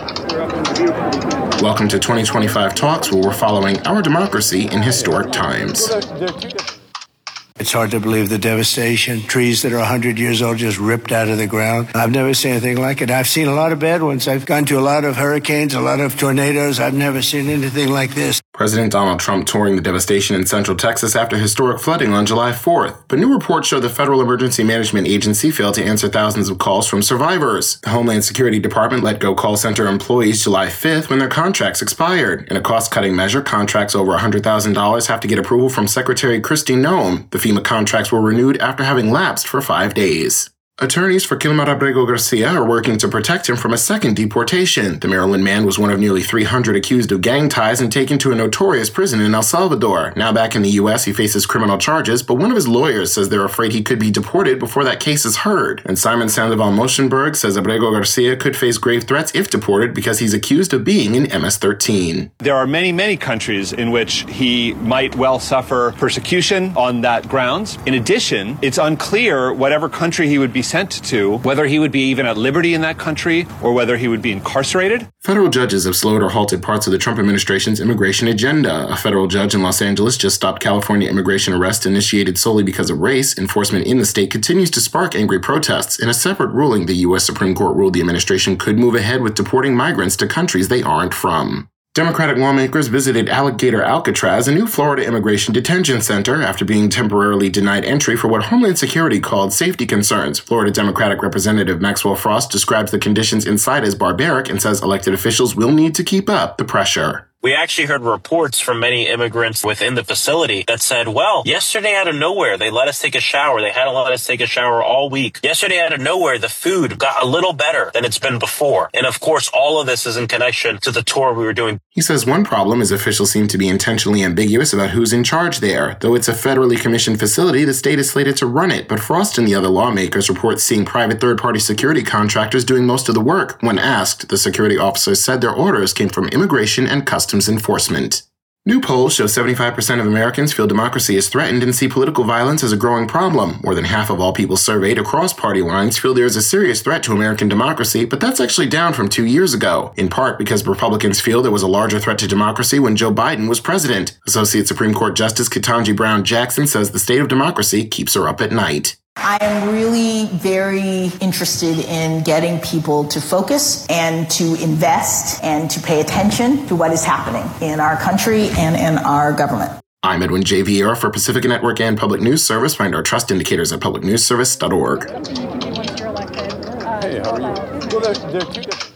Welcome to 2025 Talks, where we're following our democracy in historic times. It's hard to believe the devastation. Trees that are 100 years old just ripped out of the ground. I've never seen anything like it. I've seen a lot of bad ones. I've gone to a lot of hurricanes, a lot of tornadoes. I've never seen anything like this. President Donald Trump touring the devastation in central Texas after historic flooding on July 4th. But new reports show the Federal Emergency Management Agency failed to answer thousands of calls from survivors. The Homeland Security Department let go call center employees July 5th when their contracts expired. In a cost-cutting measure, contracts over $100,000 have to get approval from Secretary Kristi Noem. The FEMA contracts were renewed after having lapsed for 5 days. Attorneys for Kilmer Abrego Garcia are working to protect him from a second deportation. The Maryland man was one of nearly 300 accused of gang ties and taken to a notorious prison in El Salvador. Now back in the U.S., he faces criminal charges, but one of his lawyers says they're afraid he could be deported before that case is heard. And Simon Sandoval Moshenberg says Abrego Garcia could face grave threats if deported because he's accused of being an MS-13. There are many countries in which he might well suffer persecution on that grounds. In addition, it's unclear whatever country he would be sent to, whether he would be even at liberty in that country or whether he would be incarcerated. Federal judges have slowed or halted parts of the Trump administration's immigration agenda. A federal judge in Los Angeles just stopped California immigration arrests initiated solely because of race. Enforcement in the state continues to spark angry protests. In a separate ruling, the U.S. Supreme Court ruled the administration could move ahead with deporting migrants to countries they aren't from. Democratic lawmakers visited Alligator Alcatraz, a new Florida immigration detention center, after being temporarily denied entry for what Homeland Security called safety concerns. Florida Democratic Representative Maxwell Frost describes the conditions inside as barbaric and says elected officials will need to keep up the pressure. We actually heard reports from many immigrants within the facility that said, well, yesterday out of nowhere, they let us take a shower. They hadn't let us take a shower all week. Yesterday out of nowhere, the food got a little better than it's been before. And of course, all of this is in connection to the tour we were doing. He says one problem is officials seem to be intentionally ambiguous about who's in charge there. Though it's a federally commissioned facility, the state is slated to run it. But Frost and the other lawmakers report seeing private third-party security contractors doing most of the work. When asked, the security officers said their orders came from immigration and customs enforcement. New polls show 75% of Americans feel democracy is threatened and see political violence as a growing problem. More than half of all people surveyed across party lines feel there is a serious threat to American democracy, but that's actually down from 2 years ago, in part because Republicans feel there was a larger threat to democracy when Joe Biden was president. Associate Supreme Court Justice Ketanji Brown Jackson says the state of democracy keeps her up at night. I am really very interested in getting people to focus and to invest and to pay attention to what is happening in our country and in our government. I'm Edwin J. Vieira for Pacifica Network and Public News Service. Find our trust indicators at publicnewsservice.org. Hey, how are you? Well,